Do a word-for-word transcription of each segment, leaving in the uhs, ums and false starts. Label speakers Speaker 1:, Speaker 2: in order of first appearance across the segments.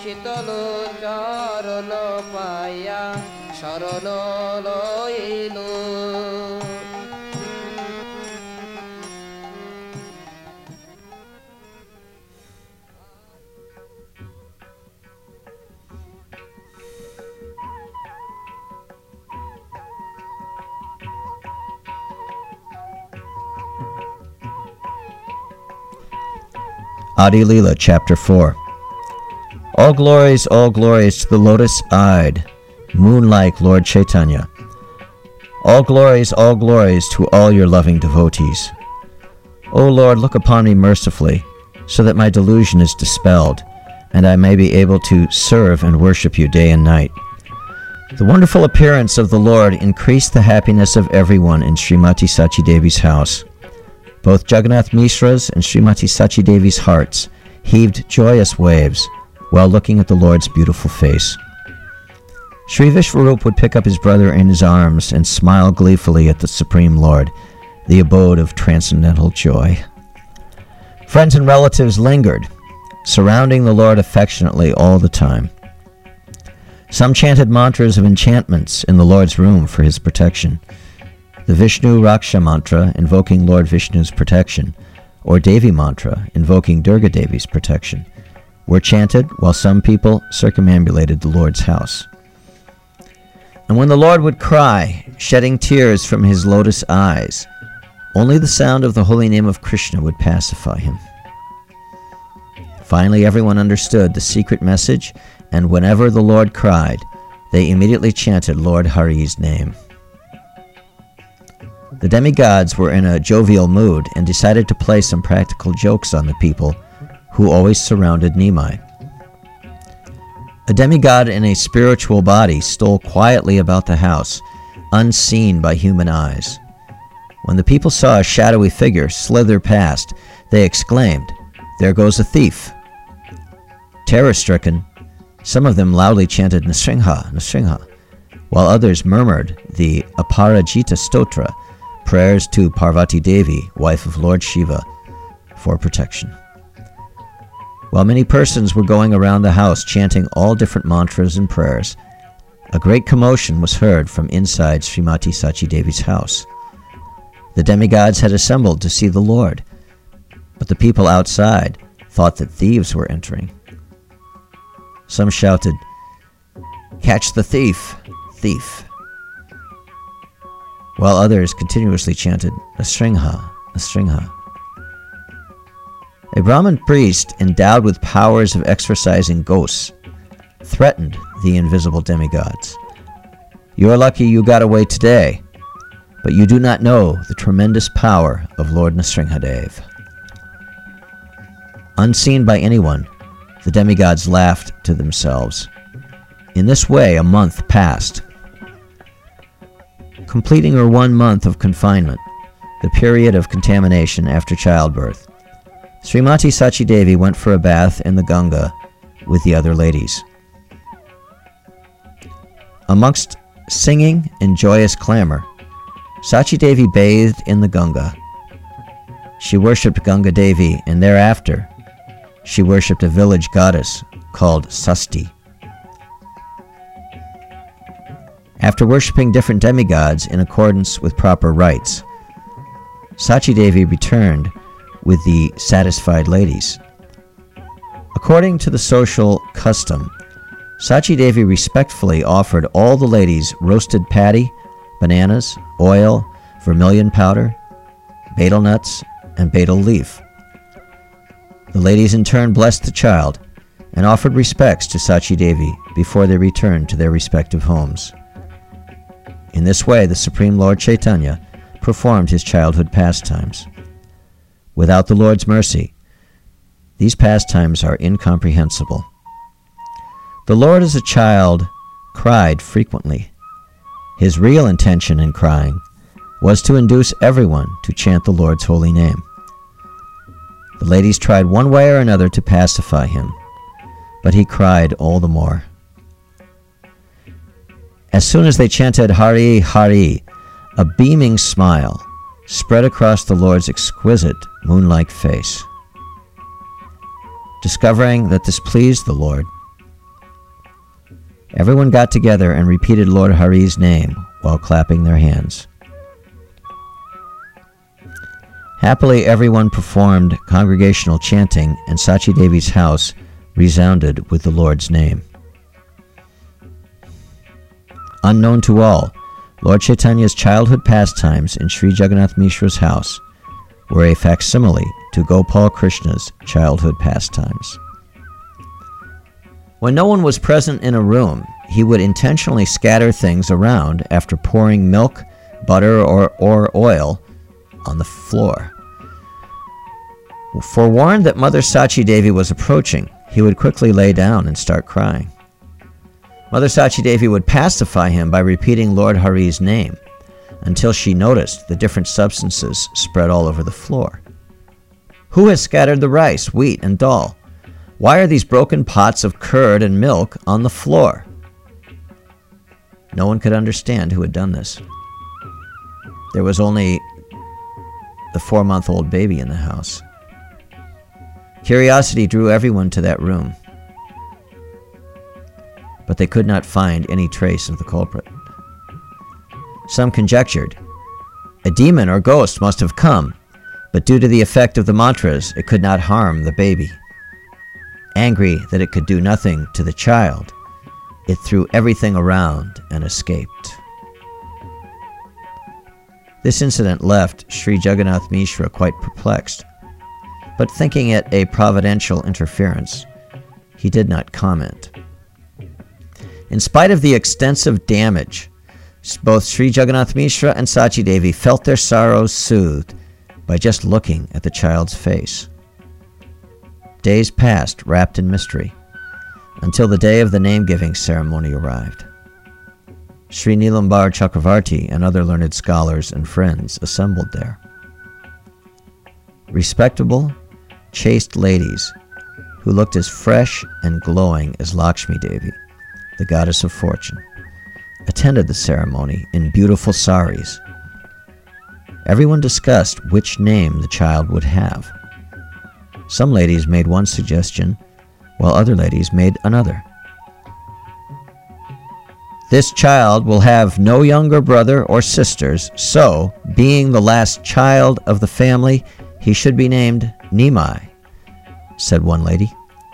Speaker 1: শীতল চরণ পাইয়া শরণ লইল।
Speaker 2: Adi Leela, Chapter four. All glories, all glories to the lotus-eyed, moon-like Lord Chaitanya. All glories, all glories to all your loving devotees. O Lord, look upon me mercifully, so that my delusion is dispelled, and I may be able to serve and worship you day and night. The wonderful appearance of the Lord increased the happiness of everyone in Srimati Sachi Devi's house. Both Jagannath Mishra's and Srimati Sachi Devi's hearts heaved joyous waves while looking at the Lord's beautiful face. Sri Vishwarup would pick up his brother in his arms and smile gleefully at the Supreme Lord, the abode of transcendental joy. Friends and relatives lingered, surrounding the Lord affectionately all the time. Some chanted mantras of enchantments in the Lord's room for his protection. The Vishnu Raksha mantra, invoking Lord Vishnu's protection, or Devi mantra, invoking Durga Devi's protection, were chanted while some people circumambulated the Lord's house. And when the Lord would cry, shedding tears from his lotus eyes, only the sound of the holy name of Krishna would pacify him. Finally, everyone understood the secret message, and whenever the Lord cried, they immediately chanted Lord Hari's name. The demigods were in a jovial mood and decided to play some practical jokes on the people who always surrounded Nimai. A demigod in a spiritual body stole quietly about the house, unseen by human eyes. When the people saw a shadowy figure slither past, they exclaimed, "There goes a thief!" Terror-stricken, some of them loudly chanted Nasringha, Nasringha, while others murmured the Aparajita Stotra, prayers to Parvati Devi, wife of Lord Shiva, for protection. While many persons were going around the house chanting all different mantras and prayers, a great commotion was heard from inside Srimati Sachi Devi's house. The demigods had assembled to see the Lord, but the people outside thought that thieves were entering. Some shouted, "Catch the thief, thief," while others continuously chanted, Nasringha, Nasringha. A Brahmin priest endowed with powers of exorcising ghosts threatened the invisible demigods. "You're lucky you got away today, but you do not know the tremendous power of Lord Nasringhadev." Unseen by anyone, the demigods laughed to themselves. In this way, a month passed. Completing her one month of confinement, the period of contamination after childbirth, Srimati Sachi Devi went for a bath in the Ganga with the other ladies. Amongst singing and joyous clamor, Sachi Devi bathed in the Ganga. She worshipped Ganga Devi, and thereafter she worshipped a village goddess called Sasti. After worshipping different demigods in accordance with proper rites, Sachi Devi returned with the satisfied ladies. According to the social custom, Sachi Devi respectfully offered all the ladies roasted paddy, bananas, oil, vermilion powder, betel nuts, and betel leaf. The ladies in turn blessed the child and offered respects to Sachi Devi before they returned to their respective homes. In this way, the Supreme Lord Chaitanya performed his childhood pastimes. Without the Lord's mercy, these pastimes are incomprehensible. The Lord as a child cried frequently. His real intention in crying was to induce everyone to chant the Lord's holy name. The ladies tried one way or another to pacify him, but he cried all the more. As soon as they chanted Hari, Hari, a beaming smile spread across the Lord's exquisite moon-like face. Discovering that this pleased the Lord, Everyone got together and repeated Lord Hari's name while clapping their hands. Happily, everyone performed congregational chanting, and Sachi Devi's house resounded with the Lord's name. Unknown to all, Lord Chaitanya's childhood pastimes in Sri Jagannath Mishra's house were a facsimile to Gopal Krishna's childhood pastimes. When no one was present in a room, he would intentionally scatter things around after pouring milk, butter, or, or oil on the floor. Forewarned that Mother Sachi Devi was approaching, he would quickly lay down and start crying. Mother Sachi Devi would pacify him by repeating Lord Hari's name until she noticed the different substances spread all over the floor. Who has scattered the rice, wheat, and dal? Why are these broken pots of curd and milk on the floor? No one could understand who had done this. There was only the four-month-old baby in the house. Curiosity drew everyone to that room, but they could not find any trace of the culprit. Some conjectured a demon or ghost must have come, but due to the effect of the mantras, it could not harm the baby. Angry that it could do nothing to the child, it threw everything around and escaped. This incident left Sri Jagannath Mishra quite perplexed, but thinking it a providential interference, he did not comment. In spite of the extensive damage, both Sri Jagannath Mishra and Sachi Devi felt their sorrows soothed by just looking at the child's face. Days passed wrapped in mystery, until the day of the name-giving ceremony arrived. Sri Nilambar Chakravarti and other learned scholars and friends assembled there. Respectable, chaste ladies who looked as fresh and glowing as Lakshmi Devi, the goddess of fortune, attended the ceremony in beautiful saris. Everyone discussed which name the child would have. Some ladies made one suggestion, while other ladies made another. This child will have no younger brother or sisters, so, being the last child of the family, he should be named Nimai, said one lady.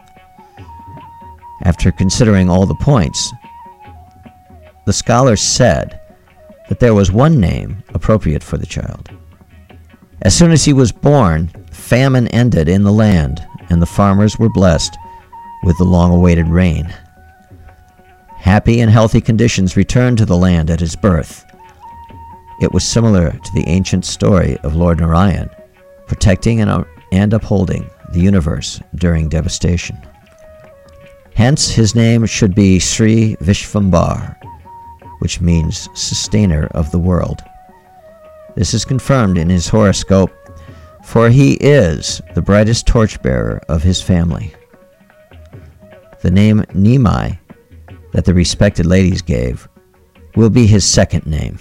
Speaker 2: After considering all the points, the scholars said that there was one name appropriate for the child. As soon as he was born, famine ended in the land, and the farmers were blessed with the long-awaited rain. Happy and healthy conditions returned to the land at his birth. It was similar to the ancient story of Lord Narayan, protecting and, and upholding the universe during devastation. Hence, his name should be Sri Vishvambar, which means sustainer of the world. This is confirmed in his horoscope, for he is the brightest torchbearer of his family. The name Nimai that the respected ladies gave will be his second name.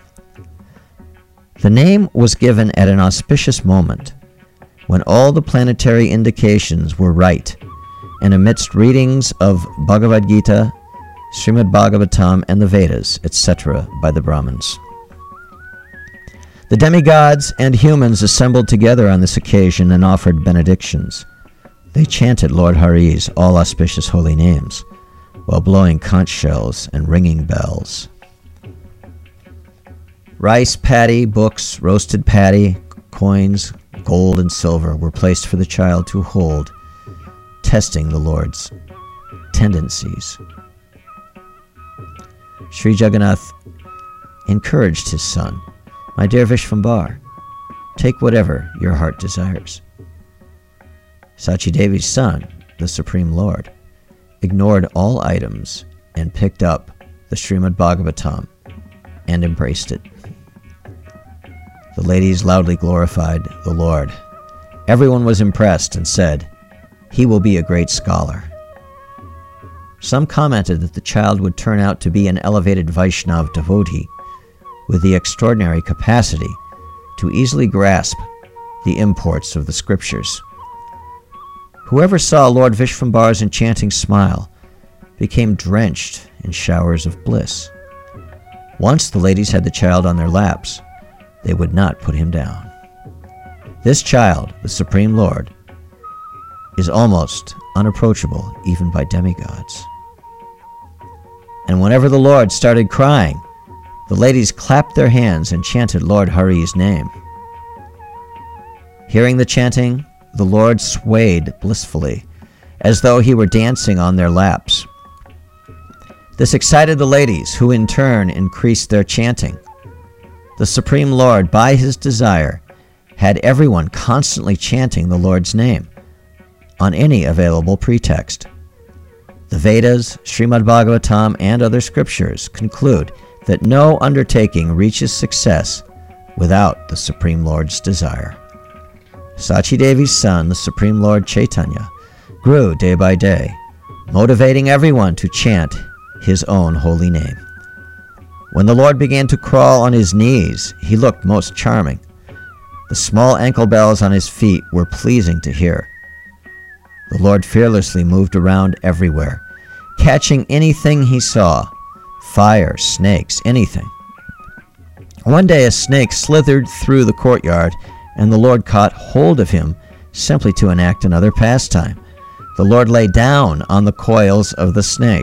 Speaker 2: The name was given at an auspicious moment when all the planetary indications were right, and amidst readings of Bhagavad Gita, Srimad Bhagavatam, and the Vedas, et cetera by the Brahmins. The demigods and humans assembled together on this occasion and offered benedictions. They chanted Lord Hari's all auspicious holy names, while blowing conch shells and ringing bells. Rice, paddy, books, roasted paddy, coins, gold, and silver were placed for the child to hold, testing the Lord's tendencies. Sri Jagannath encouraged his son, "My dear Vishvambar, take whatever your heart desires." Sachi Devi's son, the Supreme Lord, ignored all items and picked up the Srimad Bhagavatam and embraced it. The ladies loudly glorified the Lord. Everyone was impressed and said, "He will be a great scholar." Some commented that the child would turn out to be an elevated Vaishnav devotee with the extraordinary capacity to easily grasp the imports of the scriptures. Whoever saw Lord Vishvambar's enchanting smile became drenched in showers of bliss. Once the ladies had the child on their laps, they would not put him down. This child, the Supreme Lord, is almost unapproachable even by demigods. And whenever the Lord started crying, the ladies clapped their hands and chanted Lord Hari's name. Hearing the chanting, the Lord swayed blissfully, as though he were dancing on their laps. This excited the ladies, who in turn increased their chanting. The Supreme Lord, by his desire, had everyone constantly chanting the Lord's name on any available pretext. The Vedas, Srimad Bhagavatam, and other scriptures conclude that no undertaking reaches success without the Supreme Lord's desire. Sachi Devi's son, the Supreme Lord Chaitanya, grew day by day, motivating everyone to chant his own holy name. When the Lord began to crawl on his knees, he looked most charming. The small ankle bells on his feet were pleasing to hear. The Lord fearlessly moved around everywhere, catching anything he saw, fire, snakes, anything. One day a snake slithered through the courtyard, and the Lord caught hold of him simply to enact another pastime. The Lord lay down on the coils of the snake.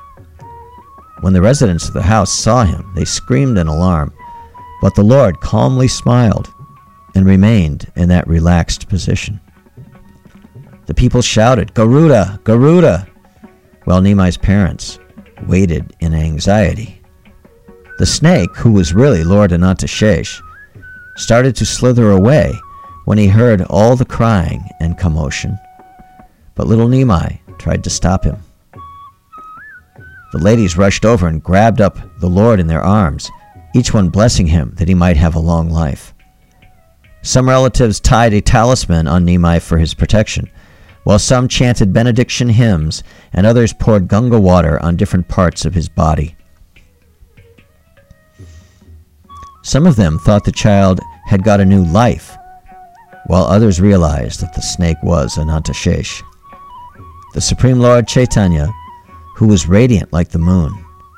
Speaker 2: When the residents of the house saw him, they screamed in alarm, but the Lord calmly smiled and remained in that relaxed position. The people shouted, "Garuda! Garuda!" while Nimai's parents waited in anxiety. The snake, who was really Lord Anantashesh, started to slither away when he heard all the crying and commotion, but little Nimai tried to stop him. The ladies rushed over and grabbed up the Lord in their arms, each one blessing him that he might have a long life. Some relatives tied a talisman on Nimai for his protection, while some chanted benediction hymns and others poured Ganga water on different parts of his body. Some of them thought the child had got a new life, while others realized that the snake was Anantashesh. The Supreme Lord Chaitanya, who was radiant like the moon,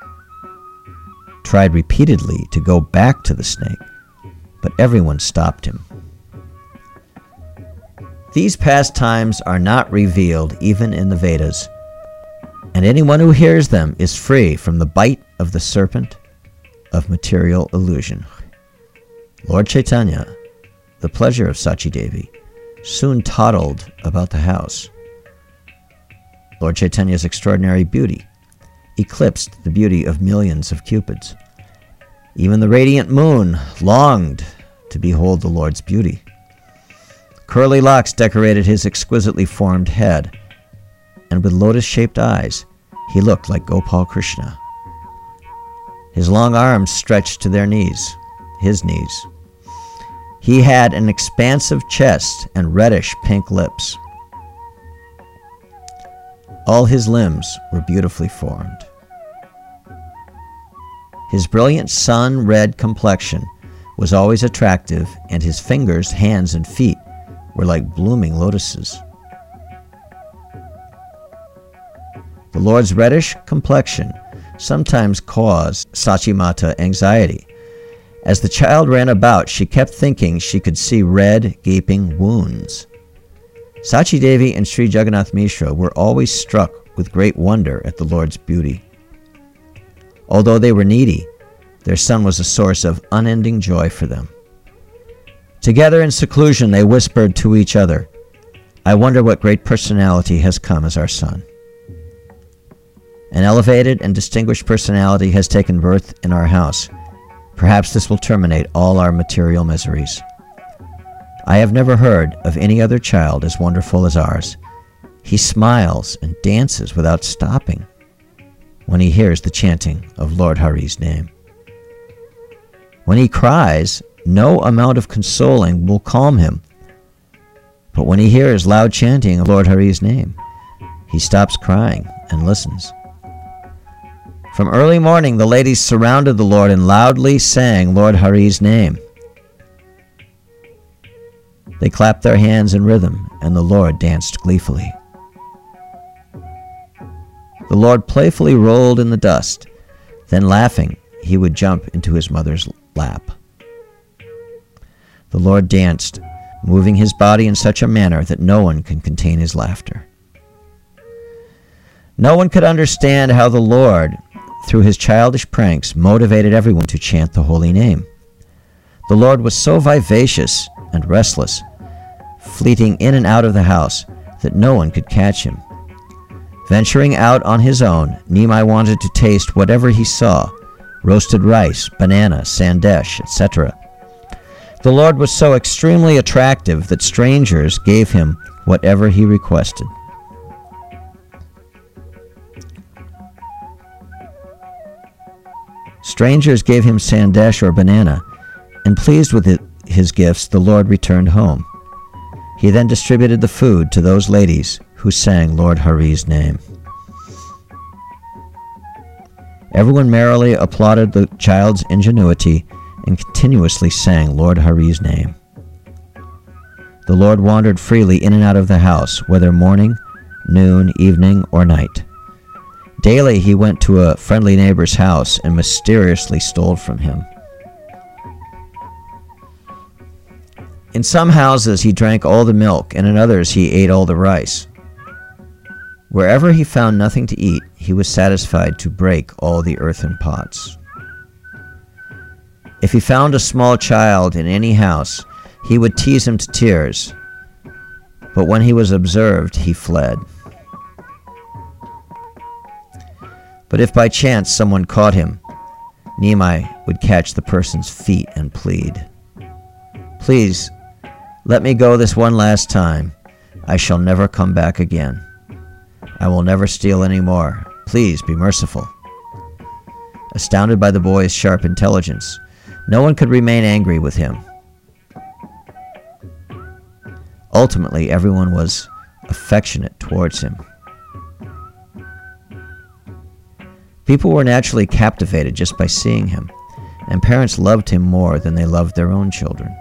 Speaker 2: tried repeatedly to go back to the snake, but everyone stopped him. These pastimes are not revealed even in the Vedas, and anyone who hears them is free from the bite of the serpent of material illusion. Lord Chaitanya, the pleasure of Sachi Devi, soon toddled about the house. Lord Chaitanya's extraordinary beauty eclipsed the beauty of millions of cupids. Even the radiant moon longed to behold the Lord's beauty. Curly locks decorated his exquisitely formed head, and with lotus-shaped eyes, he looked like Gopal Krishna. His long arms stretched to their knees, his knees. He had an expansive chest and reddish pink lips. All his limbs were beautifully formed. His brilliant sun-red complexion was always attractive, and his fingers, hands, and feet were like blooming lotuses. The Lord's reddish complexion sometimes caused Sachimata anxiety. As the child ran about, she kept thinking she could see red, gaping wounds. Sachi Devi and Sri Jagannath Mishra were always struck with great wonder at the Lord's beauty. Although they were needy, their son was a source of unending joy for them. Together in seclusion, they whispered to each other, "I wonder what great personality has come as our son. An elevated and distinguished personality has taken birth in our house. Perhaps this will terminate all our material miseries. I have never heard of any other child as wonderful as ours. He smiles and dances without stopping when he hears the chanting of Lord Hari's name. When he cries, no amount of consoling will calm him. But when he hears loud chanting of Lord Hari's name, he stops crying and listens." From early morning, the ladies surrounded the Lord and loudly sang Lord Hari's name. They clapped their hands in rhythm, and the Lord danced gleefully. The Lord playfully rolled in the dust. Then, laughing, he would jump into his mother's lap. The Lord danced, moving his body in such a manner that no one could contain his laughter. No one could understand how the Lord, through his childish pranks, motivated everyone to chant the holy name. The Lord was so vivacious and restless, fleeting in and out of the house, that no one could catch him. Venturing out on his own, Nimai wanted to taste whatever he saw, roasted rice, banana, sandesh, et cetera. The Lord was so extremely attractive that strangers gave him whatever he requested. Strangers gave him sandesh or banana, and pleased with it, his gifts, the Lord returned home. He then distributed the food to those ladies who sang Lord Hari's name. Everyone merrily applauded the child's ingenuity and continuously sang Lord Hari's name. The Lord wandered freely in and out of the house, whether morning, noon, evening, or night. Daily he went to a friendly neighbor's house and mysteriously stole from him. In some houses he drank all the milk, and in others he ate all the rice. Wherever he found nothing to eat, he was satisfied to break all the earthen pots. If he found a small child in any house, he would tease him to tears, but when he was observed, he fled. But if by chance someone caught him, Nimai would catch the person's feet and plead, "Please, let me go this one last time. I shall never come back again. I will never steal any more. Please be merciful." Astounded by the boy's sharp intelligence, no one could remain angry with him. Ultimately, everyone was affectionate towards him. People were naturally captivated just by seeing him, and parents loved him more than they loved their own children.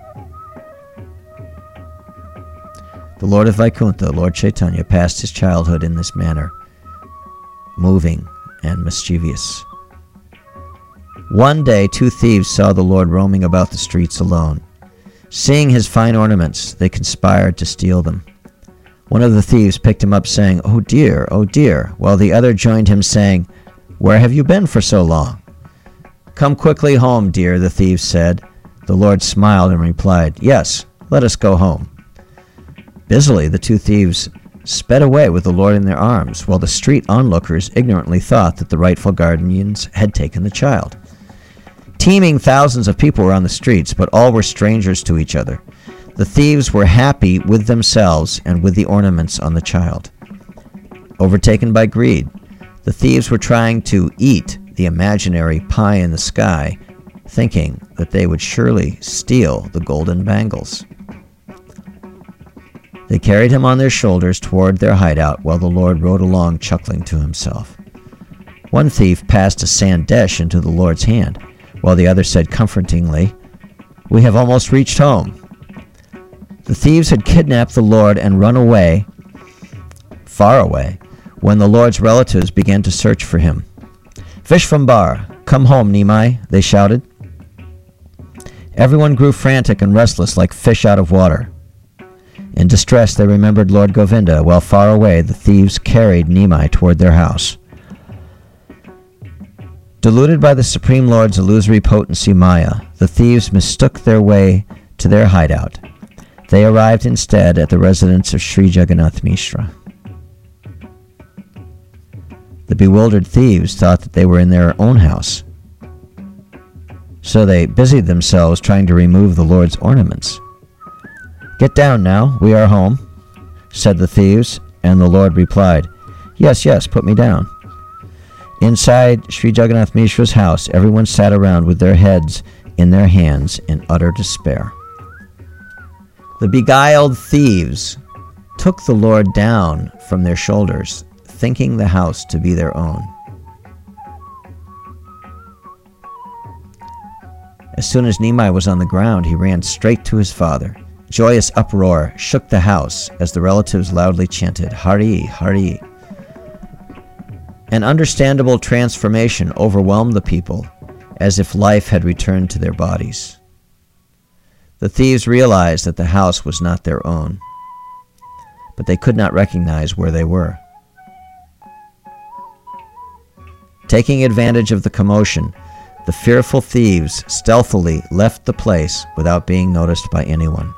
Speaker 2: The Lord of Vaikuntha, Lord Chaitanya, passed his childhood in this manner, moving and mischievous. One day, two thieves saw the Lord roaming about the streets alone. Seeing his fine ornaments, they conspired to steal them. One of the thieves picked him up, saying, "Oh dear, oh dear," while the other joined him, saying, "Where have you been for so long?" "Come quickly home, dear," the thieves said. The Lord smiled and replied, "Yes, let us go home." Busily, the two thieves sped away with the Lord in their arms, while the street onlookers ignorantly thought that the rightful guardians had taken the child. Teeming thousands of people were on the streets, but all were strangers to each other. The thieves were happy with themselves and with the ornaments on the child. Overtaken by greed, the thieves were trying to eat the imaginary pie in the sky, thinking that they would surely steal the golden bangles. They carried him on their shoulders toward their hideout, while the Lord rode along chuckling to himself. One thief passed a sandesh into the Lord's hand, while the other said comfortingly, "We have almost reached home." The thieves had kidnapped the Lord and run away, far away, when the Lord's relatives began to search for him. "Vishvambar, come home, Nimai," they shouted. Everyone grew frantic and restless like fish out of water. In distress, they remembered Lord Govinda, while far away the thieves carried Nimai toward their house. Deluded by the Supreme Lord's illusory potency Maya, the thieves mistook their way to their hideout. They arrived instead at the residence of Sri Jagannath Mishra. The bewildered thieves thought that they were in their own house, so they busied themselves trying to remove the Lord's ornaments. "Get down now, we are home," said the thieves, and the Lord replied, "Yes, yes, put me down." Inside Sri Jagannath Mishra's house, everyone sat around with their heads in their hands in utter despair. The beguiled thieves took the Lord down from their shoulders, thinking the house to be their own. As soon as Nimai was on the ground, he ran straight to his father. Joyous uproar shook the house as the relatives loudly chanted, "Hari, Hari." An understandable transformation overwhelmed the people, as if life had returned to their bodies. The thieves realized that the house was not their own, but they could not recognize where they were. Taking advantage of the commotion, the fearful thieves stealthily left the place without being noticed by anyone.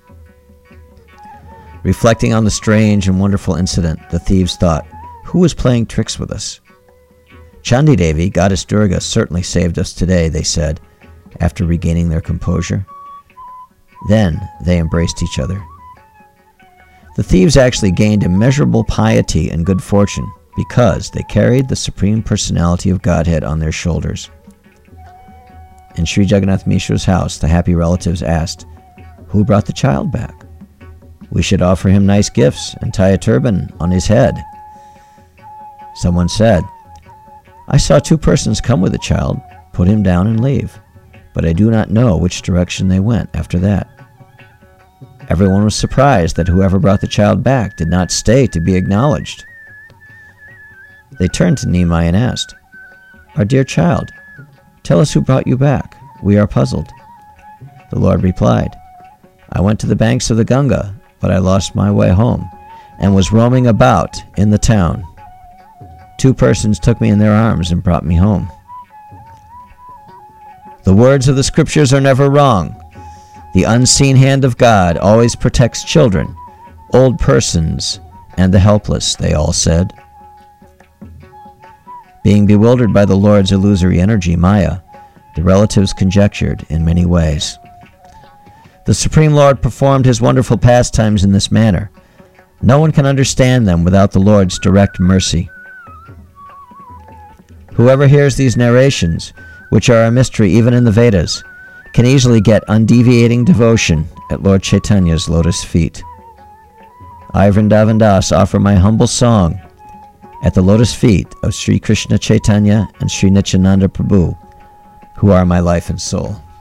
Speaker 2: Reflecting on the strange and wonderful incident, the thieves thought, "Who was playing tricks with us?" "Chandi Devi, Goddess Durga, certainly saved us today," they said, after regaining their composure. Then they embraced each other. The thieves actually gained immeasurable piety and good fortune because they carried the Supreme Personality of Godhead on their shoulders. In Sri Jagannath Mishra's house, the happy relatives asked, "Who brought the child back? We should offer him nice gifts and tie a turban on his head." Someone said, "I saw two persons come with the child, put him down and leave, but I do not know which direction they went after that." Everyone was surprised that whoever brought the child back did not stay to be acknowledged. They turned to Nimai and asked, "Our dear child, tell us who brought you back. We are puzzled." The Lord replied, "I went to the banks of the Ganga, but I lost my way home and was roaming about in the town. Two persons took me in their arms and brought me home." The words of the scriptures are never wrong. The unseen hand of God always protects children, old persons, and the helpless, they all said. Being bewildered by the Lord's illusory energy, Maya, the relatives conjectured in many ways. The Supreme Lord performed his wonderful pastimes in this manner. No one can understand them without the Lord's direct mercy. Whoever hears these narrations, which are a mystery even in the Vedas, can easily get undeviating devotion at Lord Chaitanya's lotus feet. I, Vrindavan Das, offer my humble song at the lotus feet of Sri Krishna Chaitanya and Sri Nityananda Prabhu, who are my life and soul.